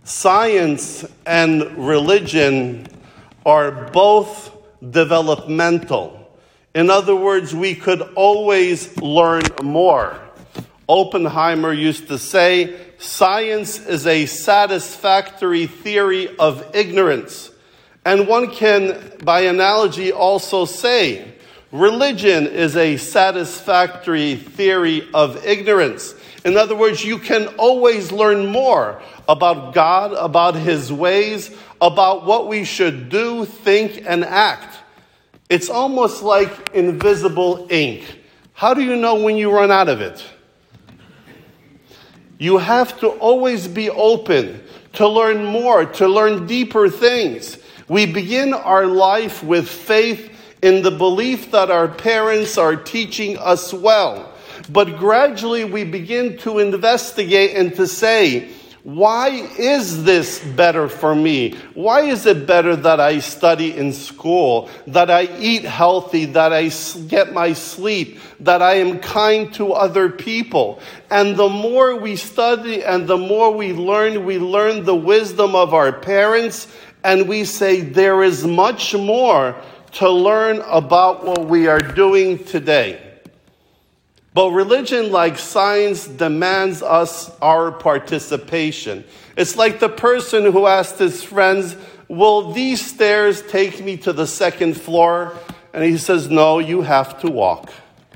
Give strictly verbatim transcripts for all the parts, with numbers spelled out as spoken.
Science and religion are both developmental. In other words, we could always learn more. Oppenheimer used to say, science is a satisfactory theory of ignorance. And one can, by analogy, also say, religion is a satisfactory theory of ignorance. In other words, you can always learn more about God, about his ways, about what we should do, think, and act. It's almost like invisible ink. How do you know when you run out of it? You have to always be open to learn more, to learn deeper things. We begin our life with faith in the belief that our parents are teaching us well. But gradually we begin to investigate and to say, why is this better for me? Why is it better that I study in school, that I eat healthy, that I get my sleep, that I am kind to other people? And the more we study and the more we learn, we learn the wisdom of our parents, and we say there is much more to learn about what we are doing today. But religion, like science, demands us our participation. It's like the person who asked his friends, will these stairs take me to the second floor? And he says, no, you have to walk.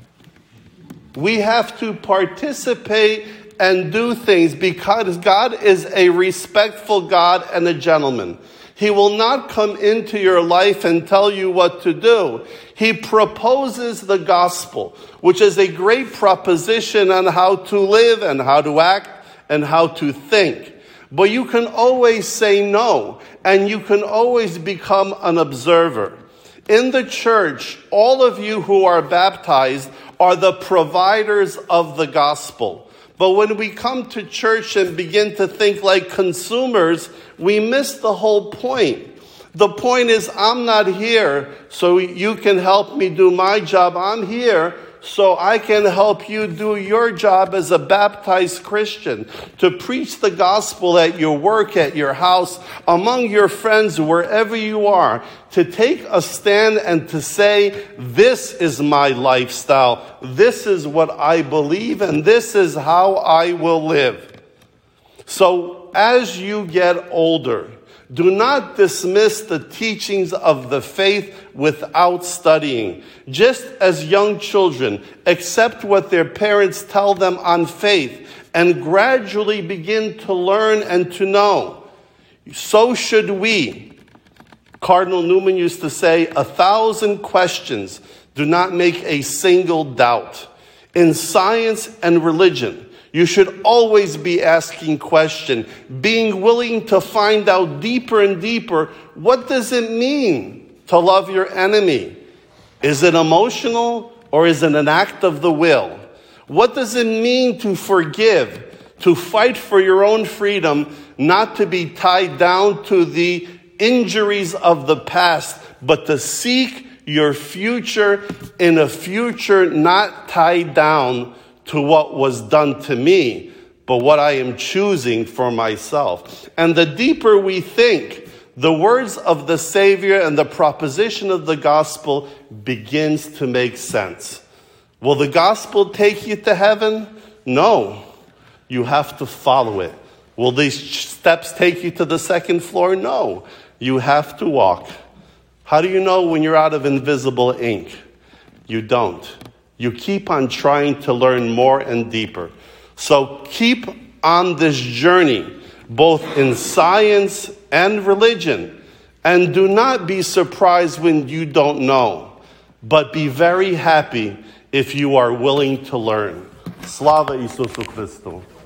We have to participate and do things because God is a respectful God and a gentleman. He will not come into your life and tell you what to do. He proposes the gospel, which is a great proposition on how to live and how to act and how to think. But you can always say no, and you can always become an observer. In the church, all of you who are baptized are the providers of the gospel. But when we come to church and begin to think like consumers, we miss the whole point. The point is, I'm not here so you can help me do my job. I'm here so I can help you do your job as a baptized Christian, to preach the gospel at your work, at your house, among your friends, wherever you are, to take a stand and to say, this is my lifestyle, this is what I believe, and this is how I will live. So as you get older, do not dismiss the teachings of the faith without studying. Just as young children accept what their parents tell them on faith and gradually begin to learn and to know, so should we. Cardinal Newman used to say, a thousand questions do not make a single doubt. In science and religion, you should always be asking questions, being willing to find out deeper and deeper, what does it mean to love your enemy? Is it emotional or is it an act of the will? What does it mean to forgive, to fight for your own freedom, not to be tied down to the injuries of the past, but to seek your future in a future not tied down to what was done to me, but what I am choosing for myself. And the deeper we think, the words of the Savior and the proposition of the gospel begins to make sense. Will the gospel take you to heaven? No. You have to follow it. Will these steps take you to the second floor? No. You have to walk. How do you know when you're out of invisible ink? You don't. You keep on trying to learn more and deeper. So keep on this journey, both in science and religion. And do not be surprised when you don't know. But be very happy if you are willing to learn. Slava Isusu Christu.